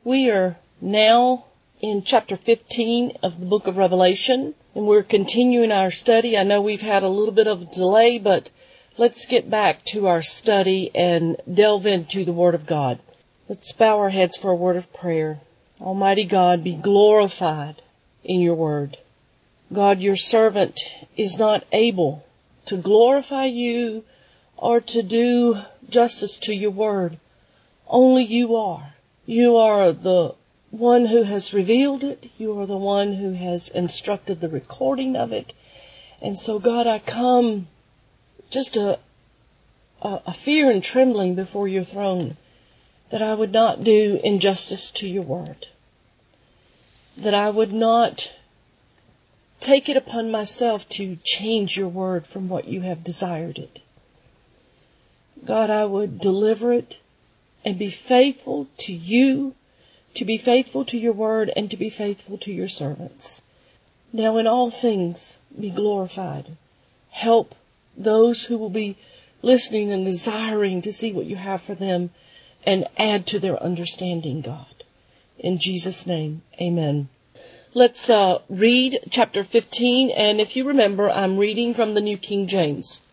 We are now in chapter 15 of the book of Revelation, and we're continuing our study. I know we've had a little bit of a delay, but let's get back to our study and delve into the Word of God. Let's bow our heads for a word of prayer. Almighty God, be glorified in your Word. God, your servant is not able to glorify you or to do justice to your Word. Only you are. You are the one who has revealed it. You are the one who has instructed the recording of it. And so, God, I come just a fear and trembling before your throne that I would not do injustice to your Word, that I would not take it upon myself to change your Word from what you have desired it. God, I would deliver it and be faithful to you, to be faithful to your Word, and to be faithful to your servants. Now in all things be glorified. Help those who will be listening and desiring to see what you have for them, and add to their understanding, God. In Jesus' name, amen. Let's read chapter 15, and if you remember, I'm reading from the New King James.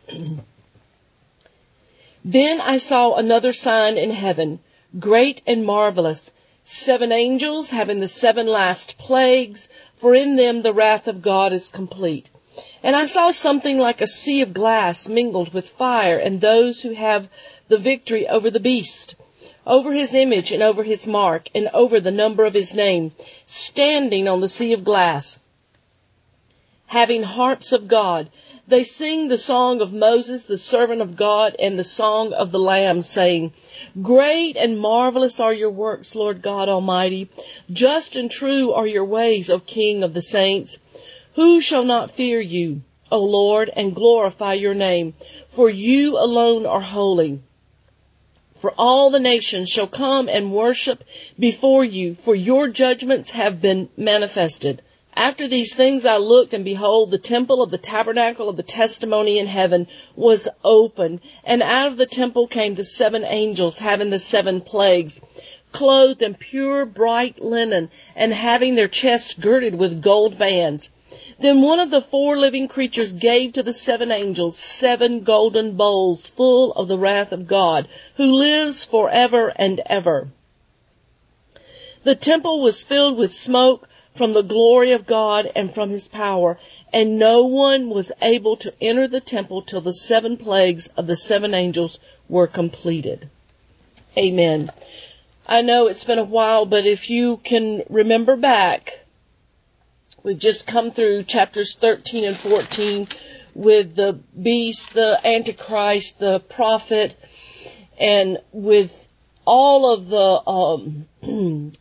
Then I saw another sign in heaven, great and marvelous, 7 angels having the 7 last plagues, for in them the wrath of God is complete. And I saw something like a sea of glass mingled with fire, and those who have the victory over the beast, over his image and over his mark, and over the number of his name, standing on the sea of glass, having harps of God. They sing the song of Moses, the servant of God, and the song of the Lamb, saying, Great and marvelous are your works, Lord God Almighty. Just and true are your ways, O King of the saints. Who shall not fear you, O Lord, and glorify your name? For you alone are holy. For all the nations shall come and worship before you, for your judgments have been manifested. After these things I looked, and behold, the temple of the tabernacle of the testimony in heaven was opened, and out of the temple came the 7 angels having the 7 plagues, clothed in pure bright linen, and having their chests girded with gold bands. Then one of the 4 living creatures gave to the 7 angels 7 golden bowls full of the wrath of God, who lives forever and ever. The temple was filled with smoke from the glory of God and from his power, and no one was able to enter the temple till the 7 plagues of the 7 angels were completed. Amen. I know it's been a while, but if you can remember back, we've just come through chapters 13 and 14 with the beast, the Antichrist, the prophet, and with all of the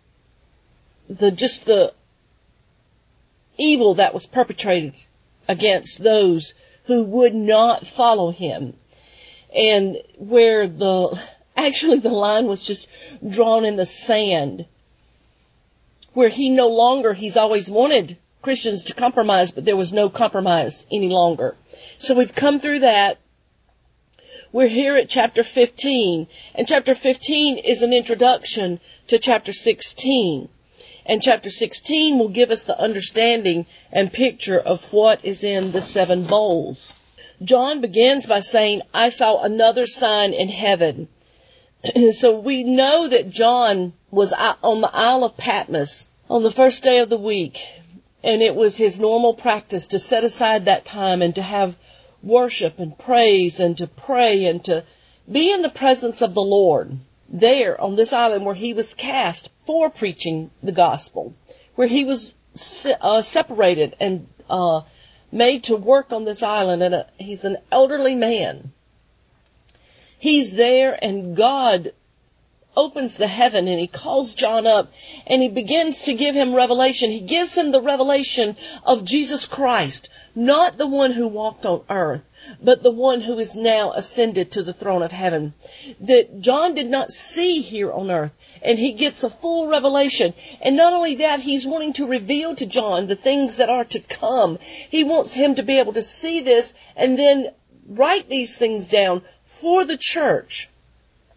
evil that was perpetrated against those who would not follow him. And where the line was just drawn in the sand, where he's always wanted Christians to compromise, but there was no compromise any longer. So we've come through that. We're here at chapter 15, and chapter 15 is an introduction to chapter 16. And chapter 16 will give us the understanding and picture of what is in the 7 bowls. John begins by saying, I saw another sign in heaven. So we know that John was on the Isle of Patmos on the first day of the week. And it was his normal practice to set aside that time and to have worship and praise and to pray and to be in the presence of the Lord. There on this island where he was cast for preaching the gospel, where he was separated and made to work on this island, and he's an elderly man. He's there, and God opens the heaven, and he calls John up, and he begins to give him revelation. He gives him the revelation of Jesus Christ, not the one who walked on earth, but the one who is now ascended to the throne of heaven, that John did not see here on earth. And he gets a full revelation. And not only that, he's wanting to reveal to John the things that are to come. He wants him to be able to see this and then write these things down for the church,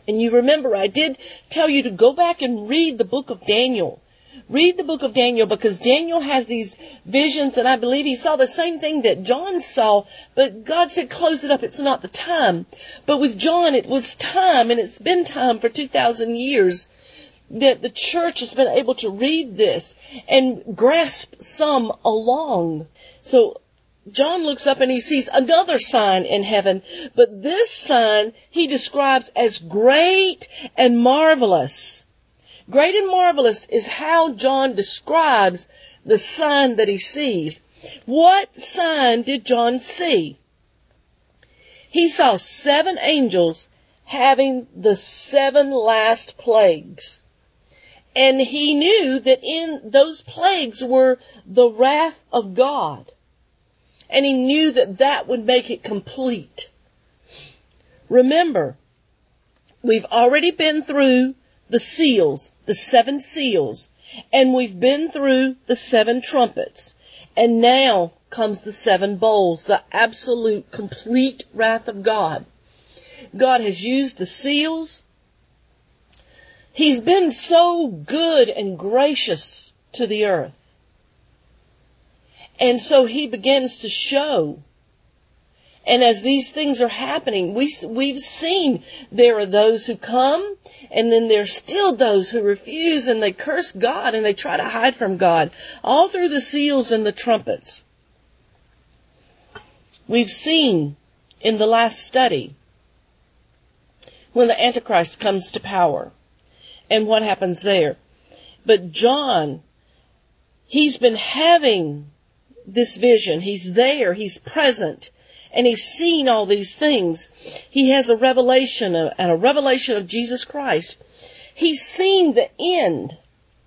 And you remember, I did tell you to go back and read the book of Daniel. Read the book of Daniel, because Daniel has these visions, and I believe he saw the same thing that John saw, but God said, close it up. It's not the time. But with John, it was time, and it's been time for 2,000 years that the church has been able to read this and grasp some along. So John looks up and he sees another sign in heaven, but this sign he describes as great and marvelous. Great and marvelous is how John describes the sign that he sees. What sign did John see? He saw 7 angels having the 7 last plagues. And he knew that in those plagues were the wrath of God. And he knew that that would make it complete. Remember, we've already been through the seals, the 7 seals, and we've been through the 7 trumpets. And now comes the 7 bowls, the absolute, complete wrath of God. God has used the seals. He's been so good and gracious to the earth. And so he begins to show. And as these things are happening, we've seen there are those who come, and then there's still those who refuse, and they curse God, and they try to hide from God, all through the seals and the trumpets. We've seen in the last study when the Antichrist comes to power and what happens there. But John, he's been having this vision. He's there. He's present. And he's seen all these things. He has a revelation, and a revelation of Jesus Christ. He's seen the end.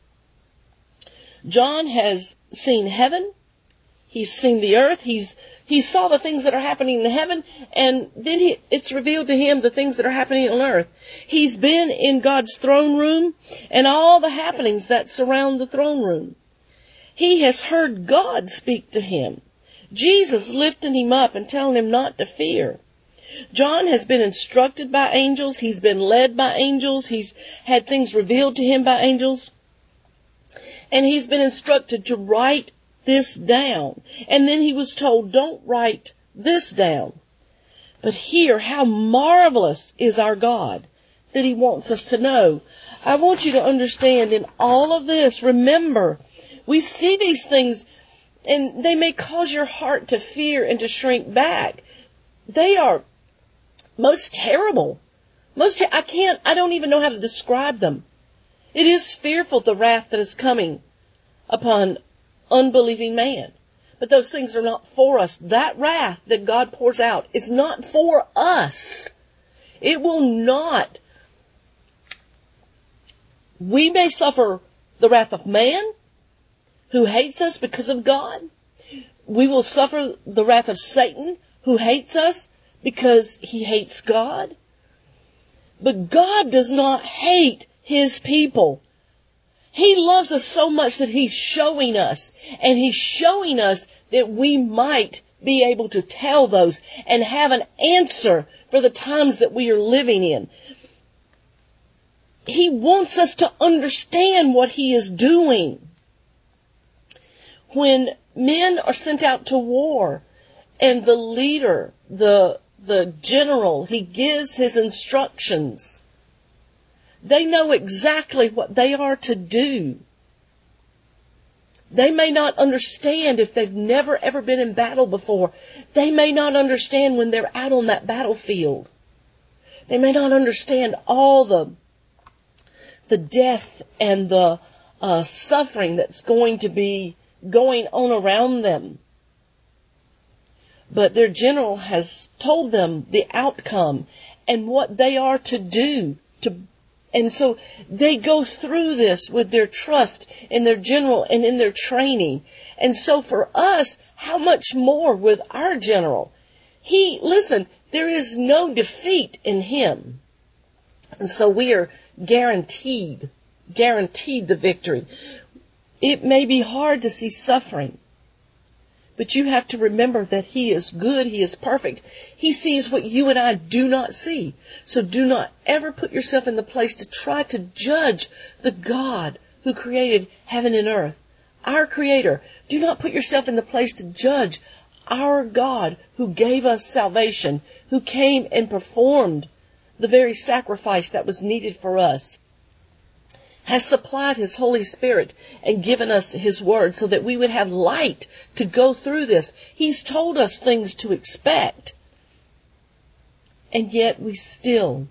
John has seen heaven. He's seen the earth. He saw the things that are happening in heaven, and then it's revealed to him the things that are happening on earth. He's been in God's throne room and all the happenings that surround the throne room. He has heard God speak to him. Jesus lifting him up and telling him not to fear. John has been instructed by angels. He's been led by angels. He's had things revealed to him by angels. And he's been instructed to write this down. And then he was told, don't write this down. But here, how marvelous is our God that he wants us to know. I want you to understand in all of this, remember, we see these things and they may cause your heart to fear and to shrink back. They are most terrible. I don't even know how to describe them. It is fearful, the wrath that is coming upon unbelieving man. But those things are not for us. That wrath that God pours out is not for us. It will not. We may suffer the wrath of man who hates us because of God. We will suffer the wrath of Satan who hates us because he hates God. But God does not hate his people. He loves us so much that he's showing us, and he's showing us that we might be able to tell those and have an answer for the times that we are living in. He wants us to understand what he is doing. When men are sent out to war and the leader, the general, he gives his instructions, they know exactly what they are to do. They may not understand if they've never ever been in battle before. They may not understand when they're out on that battlefield. They may not understand all the death and the suffering that's going to be going on around them. But their general has told them the outcome and what they are to do. And so they go through this with their trust in their general and in their training. And so for us, how much more with our general? There is no defeat in him. And so we are guaranteed the victory. It may be hard to see suffering, But you have to remember that He is good. He is perfect. He sees what you and I do not see. So do not ever put yourself in the place to try to judge the God who created heaven and earth. Our Creator. Do not put yourself in the place to judge our God who gave us salvation, who came and performed the very sacrifice that was needed for us, has supplied His Holy Spirit and given us His Word so that we would have light to go through this. He's told us things to expect. And yet we still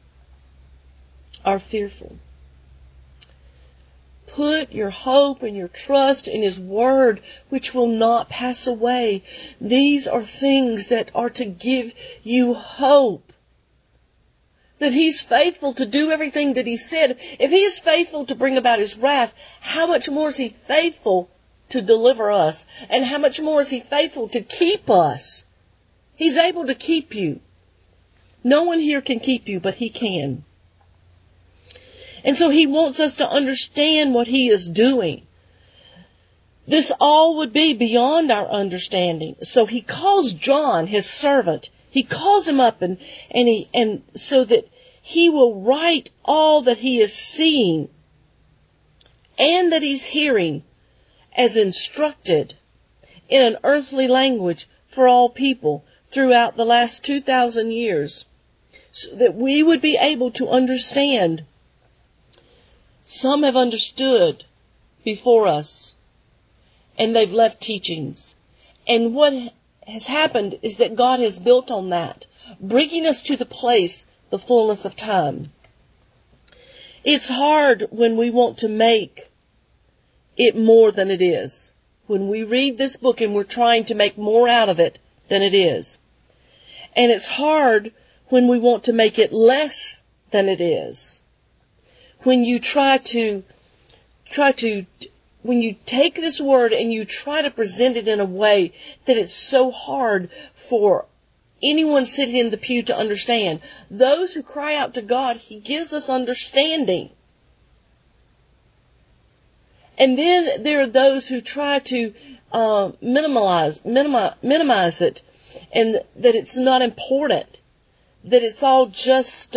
are fearful. Put your hope and your trust in His Word, which will not pass away. These are things that are to give you hope. That He's faithful to do everything that He said. If He is faithful to bring about His wrath, how much more is He faithful to deliver us? And how much more is He faithful to keep us? He's able to keep you. No one here can keep you, but He can. And so He wants us to understand what He is doing. This all would be beyond our understanding. So He calls John, His servant. He calls him up and so that he will write all that he is seeing and that he's hearing as instructed in an earthly language for all people throughout the last 2,000 years, so that we would be able to understand. Some have understood before us, and they've left teachings. And what has happened is that God has built on that, bringing us to the place, the fullness of time. It's hard when we want to make it more than it is. When we read this book and we're trying to make more out of it than it is. And it's hard when we want to make it less than it is. When you when you take this word and you try to present it in a way that it's so hard for anyone sitting in the pew to understand. Those who cry out to God, He gives us understanding. And then there are those who try to minimize it, and that it's not important, that it's all just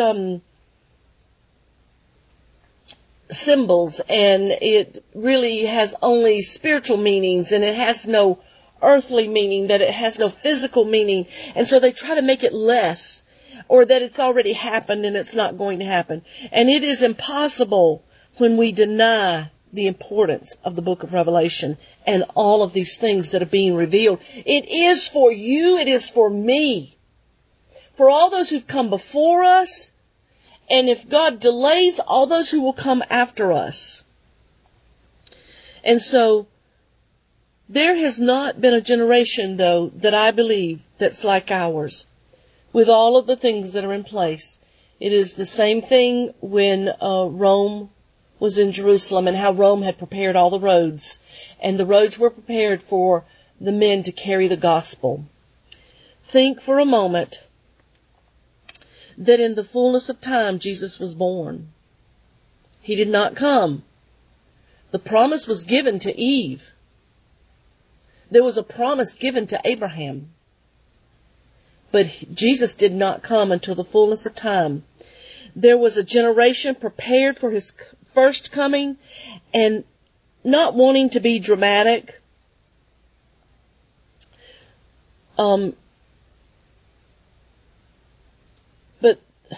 symbols, and it really has only spiritual meanings, and it has no earthly meaning, that it has no physical meaning. And so they try to make it less, or that it's already happened and it's not going to happen. And it is impossible when we deny the importance of the book of Revelation and all of these things that are being revealed. It is for you, it is for me, for all those who've come before us, and if God delays, all those who will come after us. And so, there has not been a generation, though, that I believe that's like ours, with all of the things that are in place. It is the same thing when Rome was in Jerusalem, and how Rome had prepared all the roads. And the roads were prepared for the men to carry the gospel. Think for a moment that in the fullness of time Jesus was born. He did not come. The promise was given to Eve. There was a promise given to Abraham. But Jesus did not come until the fullness of time. There was a generation prepared for His first coming, and not wanting to be dramatic, but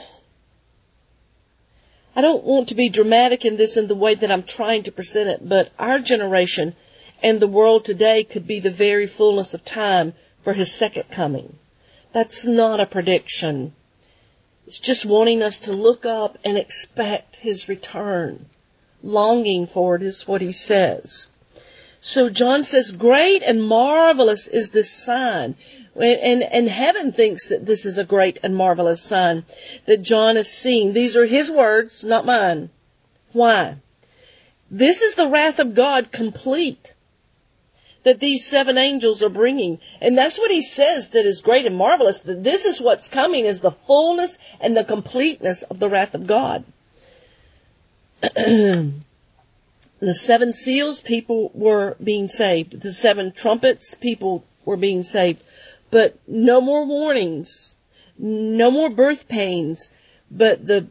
I don't want to be dramatic in this in the way that I'm trying to present it, but our generation and the world today could be the very fullness of time for His second coming. That's not a prediction. It's just wanting us to look up and expect His return. Longing for it is what he says. So John says, great and marvelous is this sign. And heaven thinks that this is a great and marvelous sign that John is seeing. These are his words, not mine. Why? This is the wrath of God complete that these 7 angels are bringing. And that's what he says that is great and marvelous, that this is what's coming, is the fullness and the completeness of the wrath of God. The 7 seals, people were being saved. The 7 trumpets, people were being saved. But no more warnings, no more birth pains, but the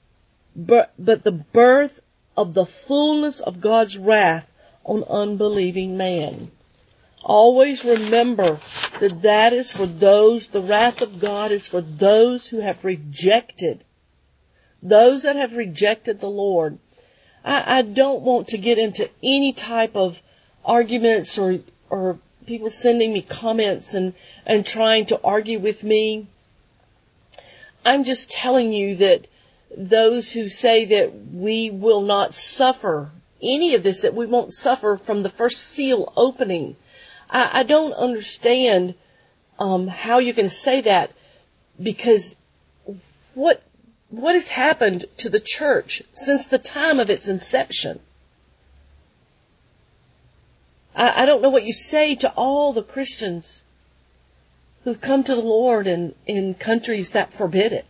birth of the fullness of God's wrath on unbelieving man. Always remember that is for those, the wrath of God is for those who have rejected, those that have rejected the Lord. I don't want to get into any type of arguments or people sending me comments and trying to argue with me. I'm just telling you that those who say that we will not suffer any of this, that we won't suffer from the first seal opening, I don't understand how you can say that, because what has happened to the church since the time of its inception? I don't know what you say to all the Christians who've come to the Lord in countries that forbid it.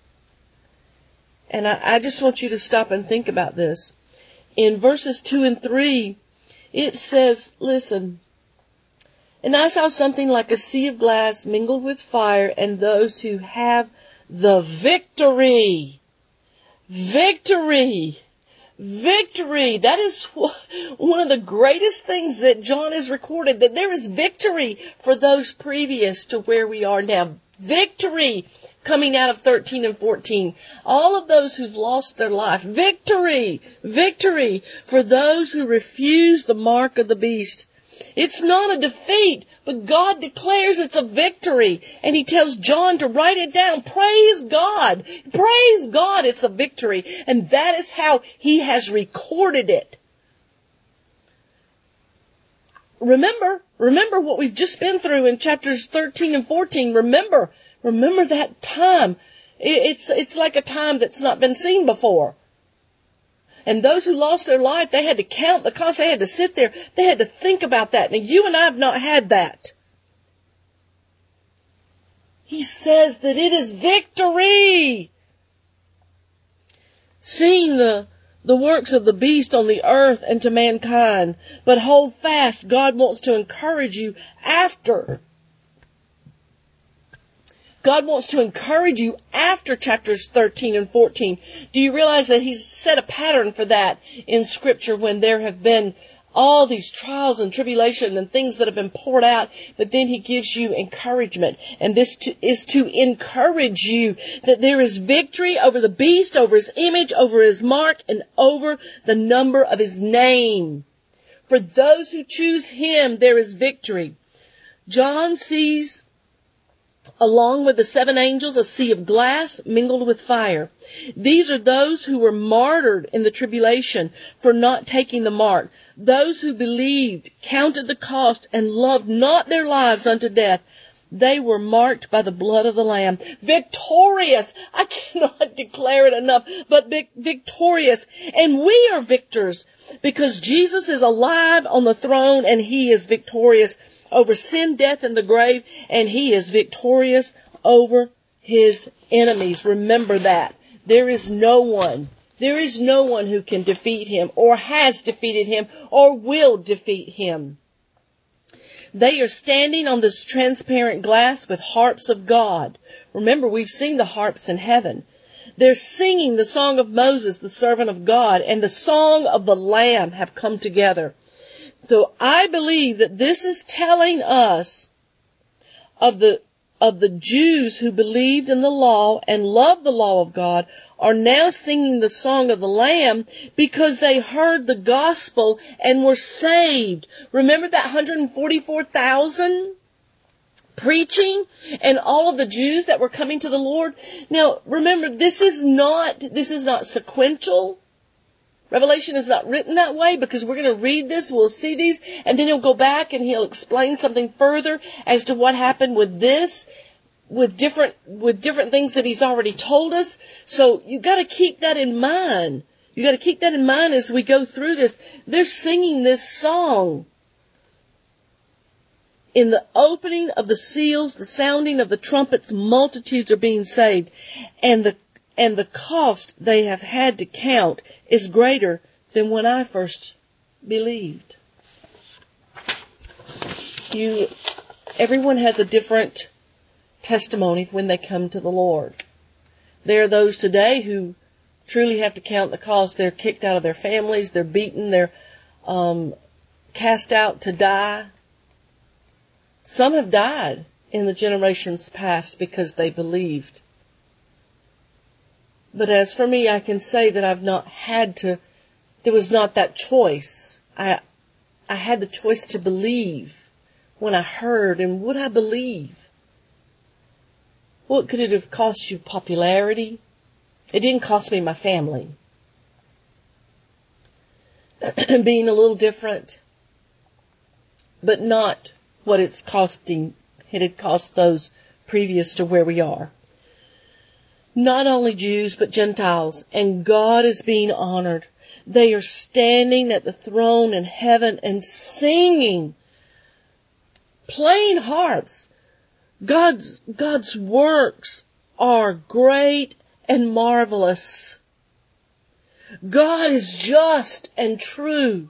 And I just want you to stop and think about this. In verses 2 and 3, it says, listen, "And I saw something like a sea of glass mingled with fire, and those who have the victory." Victory. Victory. That is one of the greatest things that John has recorded, that there is victory for those previous to where we are now. Victory coming out of 13 and 14. All of those who've lost their life. Victory. Victory for those who refuse the mark of the beast. It's not a defeat, but God declares it's a victory. And He tells John to write it down. Praise God. Praise God, it's a victory. And that is how He has recorded it. Remember what we've just been through in chapters 13 and 14. Remember that time. It's like a time that's not been seen before. And those who lost their life, they had to count the cost. They had to sit there. They had to think about that. And you and I have not had that. He says that it is victory. Seeing the works of the beast on the earth and to mankind. But hold fast. God wants to encourage you after. God wants to encourage you after chapters 13 and 14. Do you realize that He's set a pattern for that in Scripture when there have been all these trials and tribulation and things that have been poured out, but then He gives you encouragement. And this is to encourage you that there is victory over the beast, over his image, over his mark, and over the number of his name. For those who choose Him, there is victory. John sees, along with the 7 angels, a sea of glass mingled with fire. These are those who were martyred in the tribulation for not taking the mark. Those who believed, counted the cost, and loved not their lives unto death. They were marked by the blood of the Lamb. Victorious. I cannot declare it enough, but victorious. And we are victors because Jesus is alive on the throne and He is victorious over sin, death, and the grave, and He is victorious over His enemies. Remember that. There is no one who can defeat Him, or has defeated Him, or will defeat Him. They are standing on this transparent glass with harps of God. Remember, we've seen the harps in heaven. They're singing the song of Moses, the servant of God, and the song of the Lamb have come together. So I believe that this is telling us of the Jews who believed in the law and loved the law of God are now singing the song of the Lamb because they heard the gospel and were saved. Remember that 144,000 preaching and all of the Jews that were coming to the Lord? Now, remember, this is not sequential. Revelation is not written that way because we're going to read this, we'll see these, and then He'll go back and He'll explain something further as to what happened with this, with different things that He's already told us. So you got to keep that in mind. You got to keep that in mind as we go through this. They're singing this song. In the opening of the seals, the sounding of the trumpets, multitudes are being saved, and the cost they have had to count is greater than when I first believed. Everyone has a different testimony when they come to the Lord. There are those today who truly have to count the cost. They're kicked out of their families. They're beaten. They're cast out to die. Some have died in the generations past because they believed. But as for me, I can say that I've not had to, there was not that choice. I had the choice to believe when I heard, and would I believe? What could it have cost you? Popularity? It didn't cost me my family. Being a little different, but not what it's costing. It had cost those previous to where we are. Not only Jews, but Gentiles, and God is being honored. They are standing at the throne in heaven and singing, playing harps. God's works are great and marvelous. God is just and true.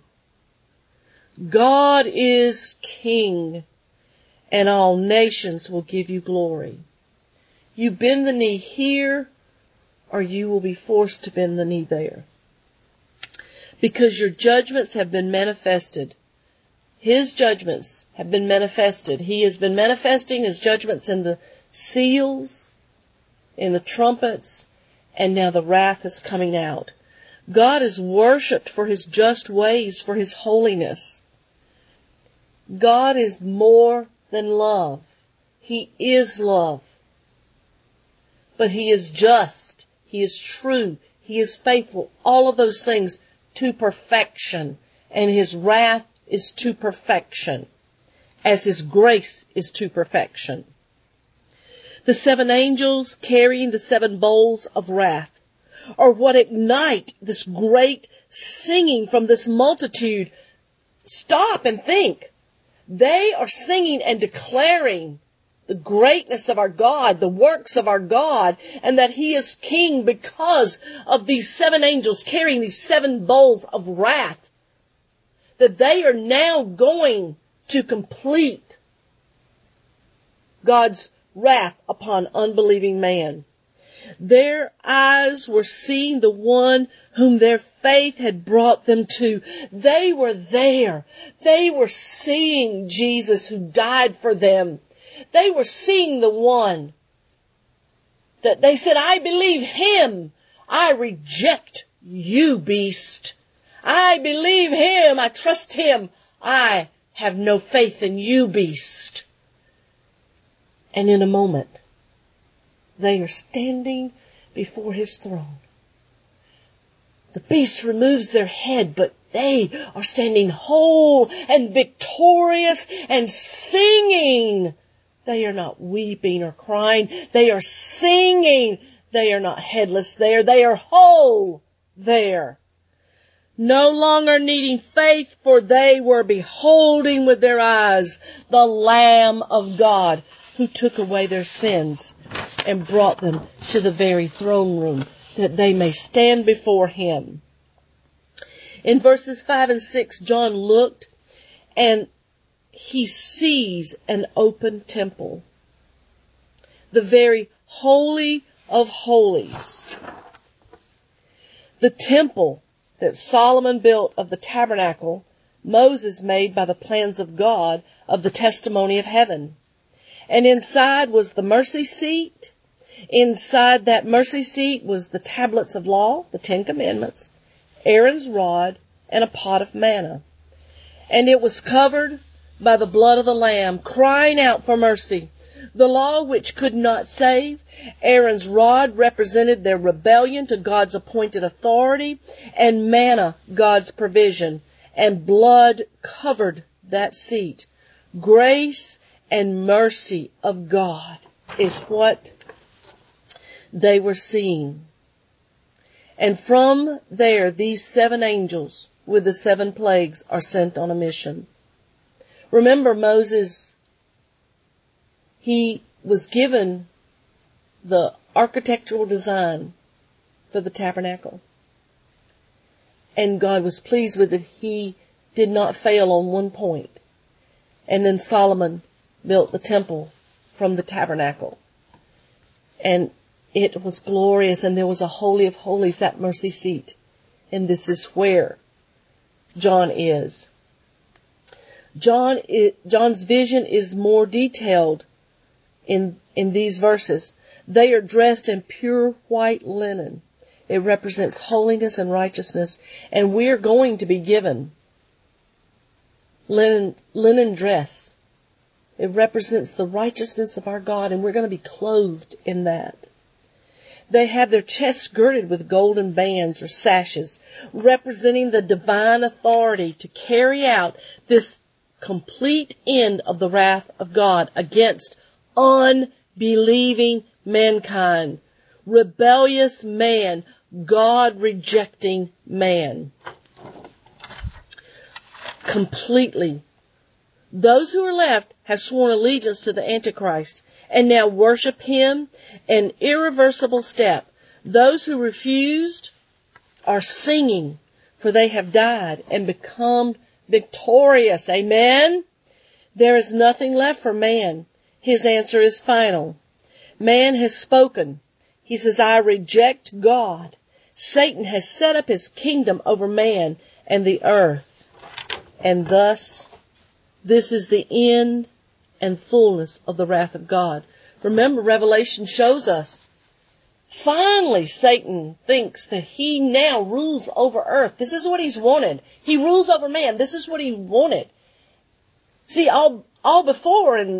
God is King, and all nations will give you glory. You bend the knee here, or you will be forced to bend the knee there. Because your judgments have been manifested. His judgments have been manifested. He has been manifesting His judgments in the seals, in the trumpets, and now the wrath is coming out. God is worshipped for His just ways, for His holiness. God is more than love. He is love. But He is just. He is true. He is faithful. All of those things to perfection. And His wrath is to perfection, as His grace is to perfection. The 7 angels carrying the 7 bowls of wrath are what ignite this great singing from this multitude. Stop and think. They are singing and declaring the greatness of our God, the works of our God, and that He is King because of these 7 angels carrying these 7 bowls of wrath. That they are now going to complete God's wrath upon unbelieving man. Their eyes were seeing the one whom their faith had brought them to. They were there. They were seeing Jesus who died for them. They were seeing the one that they said, I believe Him. I reject you, beast. I believe Him. I trust Him. I have no faith in you, beast. And in a moment, they are standing before His throne. The beast removes their head, but they are standing whole and victorious and singing. They are not weeping or crying. They are singing. They are not headless there. They are whole there. No longer needing faith, for they were beholding with their eyes the Lamb of God who took away their sins and brought them to the very throne room that they may stand before Him. In verses 5 and 6, John looked and he sees an open temple, the very holy of holies. The temple that Solomon built of the tabernacle, Moses made by the plans of God of the testimony of heaven. And inside was the mercy seat. Inside that mercy seat was the tablets of law, the 10 Commandments, Aaron's rod, and a pot of manna. And it was covered by the blood of the Lamb, crying out for mercy. The law which could not save, Aaron's rod represented their rebellion to God's appointed authority, and manna, God's provision, and blood covered that seat. Grace and mercy of God is what they were seeing. And from there, these 7 angels with the 7 plagues are sent on a mission. Remember, Moses, he was given the architectural design for the tabernacle. And God was pleased with it. He did not fail on one point. And then Solomon built the temple from the tabernacle. And it was glorious, and there was a Holy of Holies, that mercy seat. And this is where John is. John's vision is more detailed in these verses. They are dressed in pure white linen. It represents holiness and righteousness, and we are going to be given linen dress. It represents the righteousness of our God, and we're going to be clothed in that. They have their chests girded with golden bands or sashes, representing the divine authority to carry out this complete end of the wrath of God against unbelieving mankind, rebellious man, God-rejecting man. Completely. Those who are left have sworn allegiance to the Antichrist and now worship him, an irreversible step. Those who refused are singing, for they have died and become victorious. Amen? There is nothing left for man. His answer is final. Man has spoken. He says, I reject God. Satan has set up his kingdom over man and the earth. And thus, this is the end and fullness of the wrath of God. Remember, Revelation shows us, finally Satan thinks that he now rules over earth. This is what he's wanted. He rules over man. This is what he wanted. See, all before in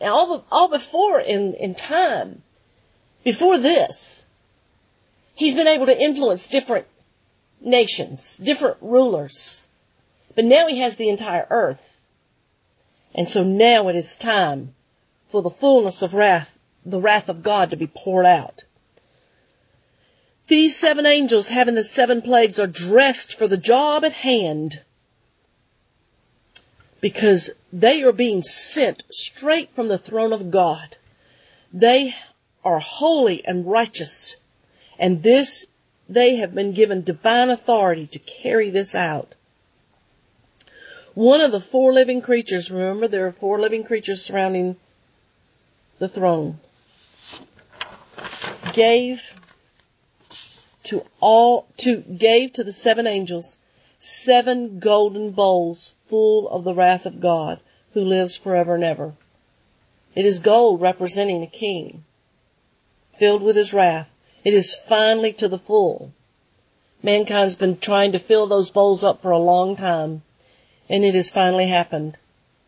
time, before this, he's been able to influence different nations, different rulers. But now he has the entire earth. And so now it is time for the fullness of wrath, the wrath of God, to be poured out. These 7 angels having the 7 plagues are dressed for the job at hand, because they are being sent straight from the throne of God. They are holy and righteous, and they have been given divine authority to carry this out. One of the 4 living creatures, remember there are 4 living creatures surrounding the throne, gave to the 7 angels 7 golden bowls full of the wrath of God, who lives forever and ever. It is gold representing a king, filled with his wrath. It is finally to the full. Mankind's been trying to fill those bowls up for a long time, and it has finally happened.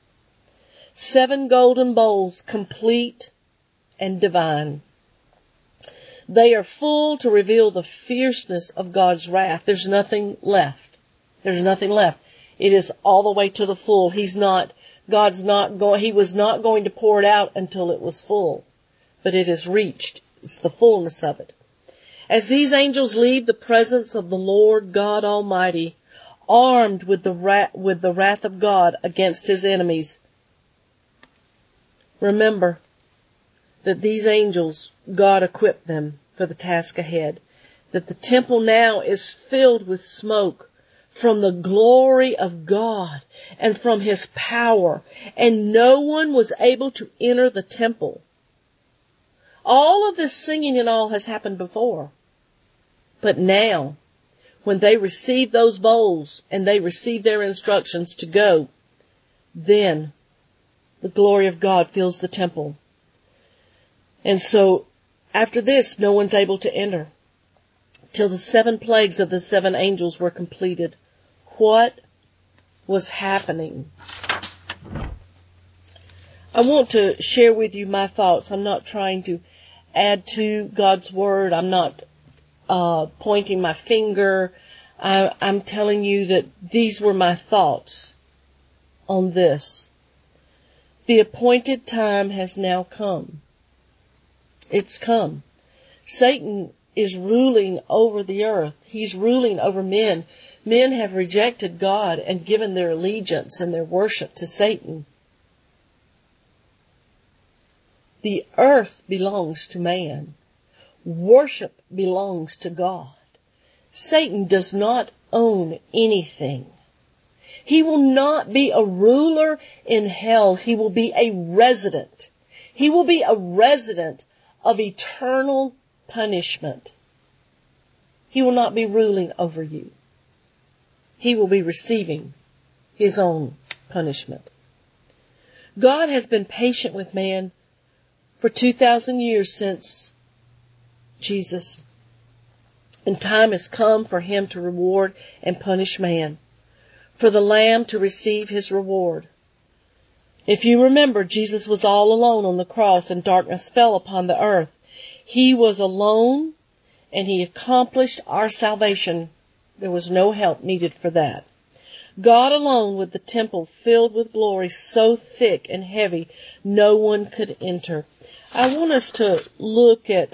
7 golden bowls, complete and divine. They are full to reveal the fierceness of God's wrath. There's nothing left. There's nothing left. It is all the way to the full. He was not going to pour it out until it was full. But it has reached. It's the fullness of it. As these angels leave the presence of the Lord God Almighty, armed with the wrath of God against his enemies, remember that these angels, God equipped them for the task ahead. That the temple now is filled with smoke from the glory of God and from his power, and no one was able to enter the temple. All of this singing and all has happened before. But now, when they receive those bowls and they receive their instructions to go, then the glory of God fills the temple. And so after this, no one's able to enter till the 7 plagues of the 7 angels were completed. What was happening? I want to share with you my thoughts. I'm not trying to add to God's word. I'm not pointing my finger. I'm telling you that these were my thoughts on this. The appointed time has now come. It's come. Satan is ruling over the earth. He's ruling over men. Men have rejected God and given their allegiance and their worship to Satan. The earth belongs to man. Worship belongs to God. Satan does not own anything. He will not be a ruler in hell. He will be a resident. He will be a resident of eternal punishment. He will not be ruling over you. He will be receiving his own punishment. God has been patient with man for 2,000 years since Jesus. And time has come for him to reward and punish man, for the Lamb to receive his reward. If you remember, Jesus was all alone on the cross and darkness fell upon the earth. He was alone and he accomplished our salvation. There was no help needed for that. God alone, with the temple filled with glory so thick and heavy, no one could enter. I want us to look at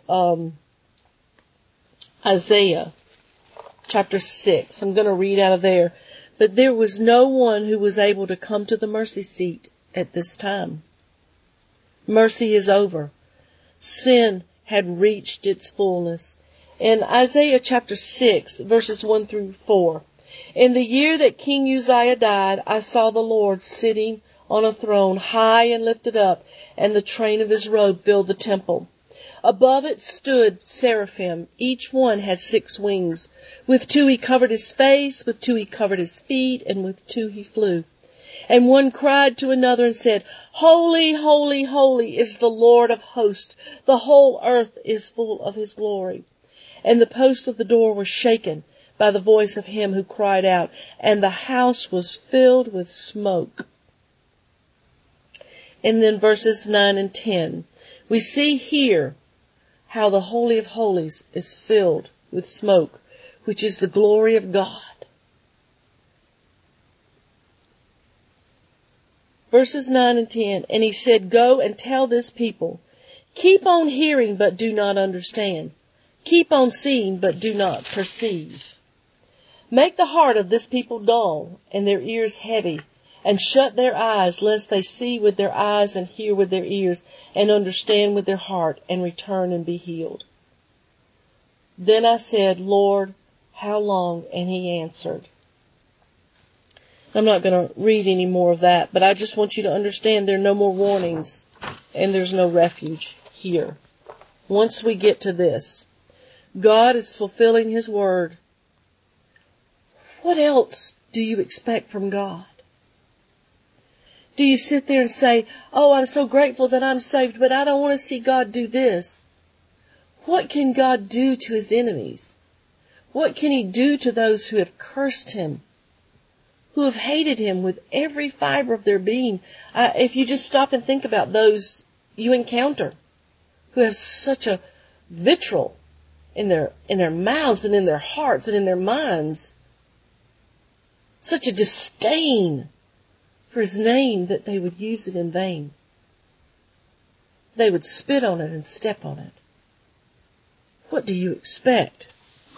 Isaiah chapter 6. I'm going to read out of there. But there was no one who was able to come to the mercy seat at this time. Mercy is over. Sin had reached its fullness. In Isaiah chapter 6, verses 1 through 4. In the year that King Uzziah died, I saw the Lord sitting on a throne, high and lifted up, and the train of his robe filled the temple. Above it stood seraphim. Each one had 6 wings. With 2 he covered his face, with 2 he covered his feet, and with 2 he flew. And one cried to another and said, Holy, holy, holy is the Lord of hosts. The whole earth is full of his glory. And the post of the door was shaken by the voice of him who cried out, and the house was filled with smoke. And then verses 9 and 10. We see here how the Holy of Holies is filled with smoke, which is the glory of God. Verses 9 and 10. And he said, Go and tell this people, keep on hearing but do not understand. Keep on seeing but do not perceive. Make the heart of this people dull and their ears heavy, and shut their eyes, lest they see with their eyes and hear with their ears and understand with their heart and return and be healed. Then I said, Lord, how long? And he answered. I'm not going to read any more of that, but I just want you to understand there are no more warnings and there's no refuge here. Once we get to this, God is fulfilling his word. What else do you expect from God? Do you sit there and say, oh, I'm so grateful that I'm saved, but I don't want to see God do this? What can God do to his enemies? What can he do to those who have cursed him, who have hated him with every fiber of their being? If you just stop and think about those you encounter, who have such a vitriol in their mouths and in their hearts and in their minds, such a disdain for his name that they would use it in vain. They would spit on it and step on it. What do you expect?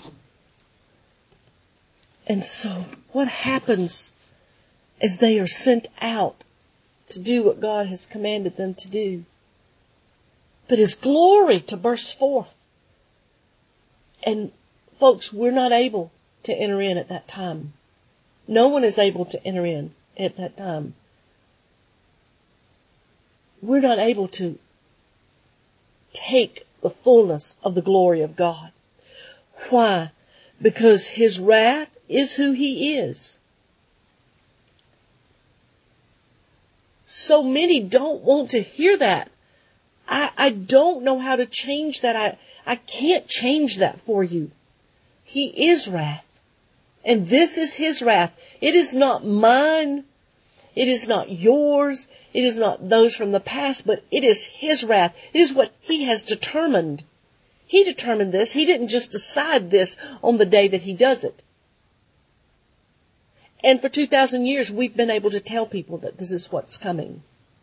And so, what happens as they are sent out to do what God has commanded them to do? But his glory to burst forth. And folks, we're not able to enter in at that time. No one is able to enter in at that time. We're not able to take the fullness of the glory of God. Why? Because his wrath is who he is. So many don't want to hear that. I don't know how to change that. I can't change that for you. He is wrath. And this is his wrath. It is not mine. It is not yours. It is not those from the past, but it is his wrath. It is what he has determined. He determined this. He didn't just decide this on the day that he does it. And for 2,000 years, we've been able to tell people that this is what's coming.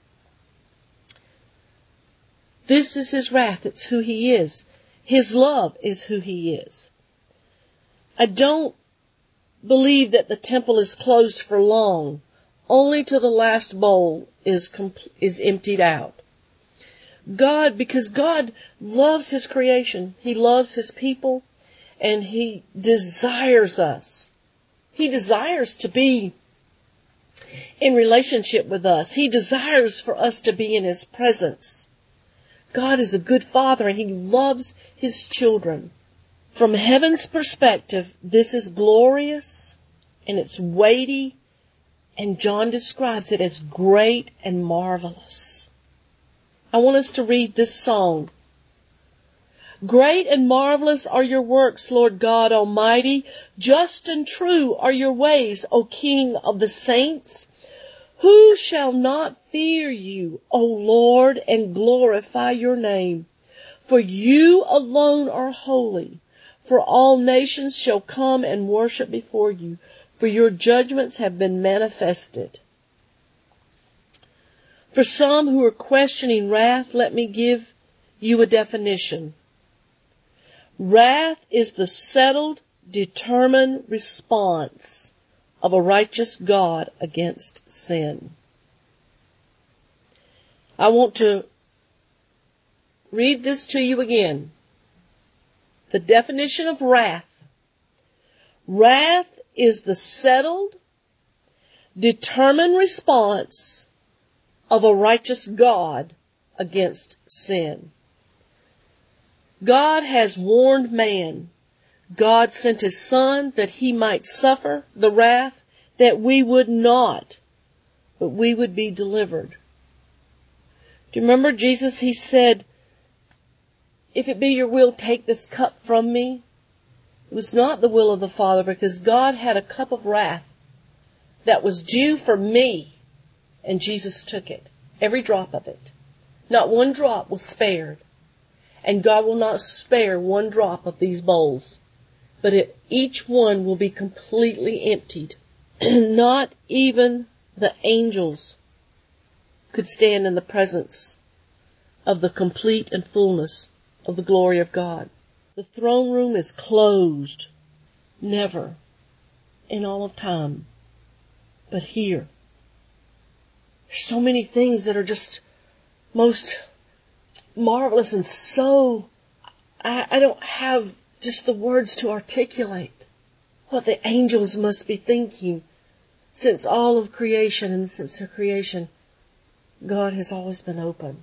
This is his wrath. It's who he is. His love is who he is. I don't believe that the temple is closed for long, only till the last bowl is emptied out. Because God loves his creation. He loves his people, and he desires us. He desires to be in relationship with us. He desires for us to be in His presence. God is a good Father and He loves His children. From heaven's perspective, this is glorious and it's weighty, and John describes it as great and marvelous. I want us to read this song. Great and marvelous are your works, Lord God Almighty. Just and true are your ways, O King of the saints. Who shall not fear you, O Lord, and glorify your name? For you alone are holy. For all nations shall come and worship before you, for your judgments have been manifested. For some who are questioning wrath, let me give you a definition. Wrath is the settled, determined response of a righteous God against sin. I want to read this to you again. The definition of wrath. Wrath is the settled, determined response of a righteous God against sin. God has warned man. God sent His Son that He might suffer the wrath that we would not, but we would be delivered. Do you remember Jesus? He said, if it be your will, take this cup from me. It was not the will of the Father, because God had a cup of wrath that was due for me, and Jesus took it, every drop of it. Not one drop was spared. And God will not spare one drop of these bowls, but each one will be completely emptied. Not even the angels could stand in the presence of the complete and fullness of the glory of God. The throne room is closed. Never in all of time. But here, there's so many things that are just most marvelous and so, I don't have just the words to articulate what the angels must be thinking. Since all of creation and since their creation, God has always been open.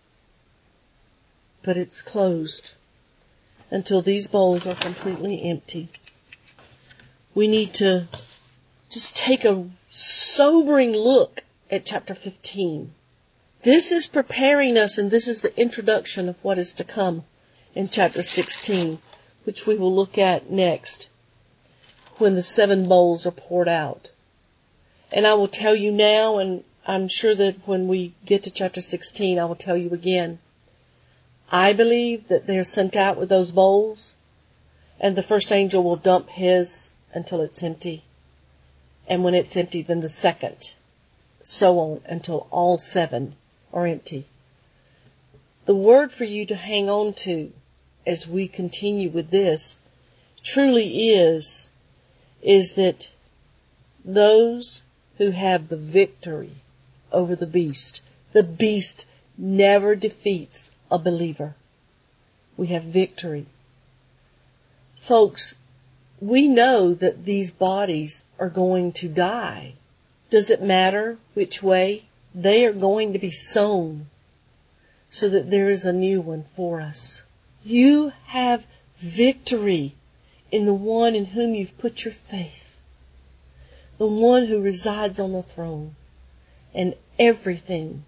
But it's closed until these bowls are completely empty. We need to just take a sobering look at chapter 15. This is preparing us, and this is the introduction of what is to come in chapter 16, which we will look at next when the 7 bowls are poured out. And I will tell you now, and I'm sure that when we get to chapter 16, I will tell you again. I believe that they're sent out with those bowls, and the first angel will dump his until it's empty. And when it's empty, then the second. So on until all 7 are empty. The word for you to hang on to as we continue with this truly is that those who have the victory over the beast never defeats a believer. We have victory. Folks, we know that these bodies are going to die. Does it matter which way? They are going to be sown so that there is a new one for us. You have victory in the one in whom you've put your faith, the one who resides on the throne, and everything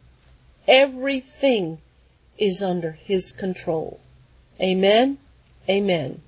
is under His control. Amen? Amen.